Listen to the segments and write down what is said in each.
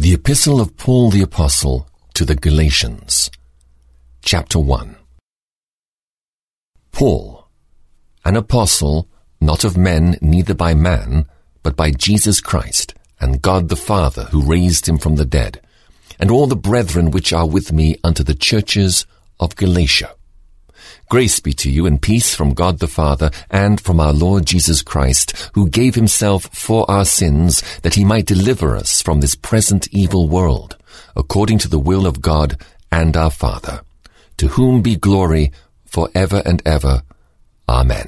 The Epistle of Paul the Apostle to the Galatians, Chapter 1. Paul, an apostle, not of men, neither by man, but by Jesus Christ, and God the Father, who raised him from the dead, and all the brethren which are with me unto the churches of Galatia. Grace be to you and peace from God the Father and from our Lord Jesus Christ, who gave himself for our sins, that he might deliver us from this present evil world, according to the will of God and our Father, to whom be glory for ever and ever. Amen.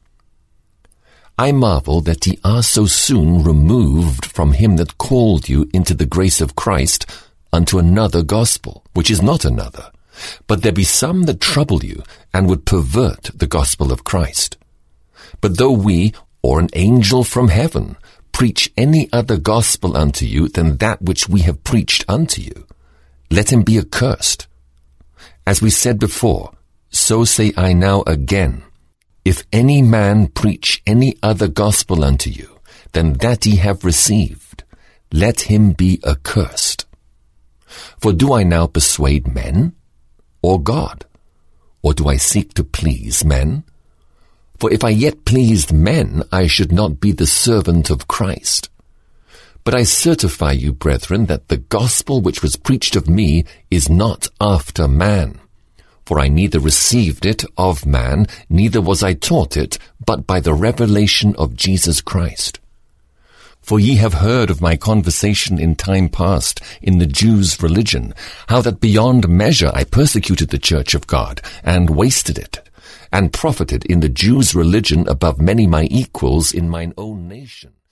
I marvel that ye are so soon removed from him that called you into the grace of Christ unto another gospel, which is not another. But there be some that trouble you, and would pervert the gospel of Christ. But though we, or an angel from heaven, preach any other gospel unto you than that which we have preached unto you, let him be accursed. As we said before, so say I now again, if any man preach any other gospel unto you than that ye have received, let him be accursed. For do I now persuade men, or God? Or do I seek to please men? For if I yet pleased men, I should not be the servant of Christ. But I certify you, brethren, that the gospel which was preached of me is not after man. For I neither received it of man, neither was I taught it, but by the revelation of Jesus Christ. For ye have heard of my conversation in time past in the Jews' religion, how that beyond measure I persecuted the church of God, and wasted it, and profited in the Jews' religion above many my equals in mine own nation.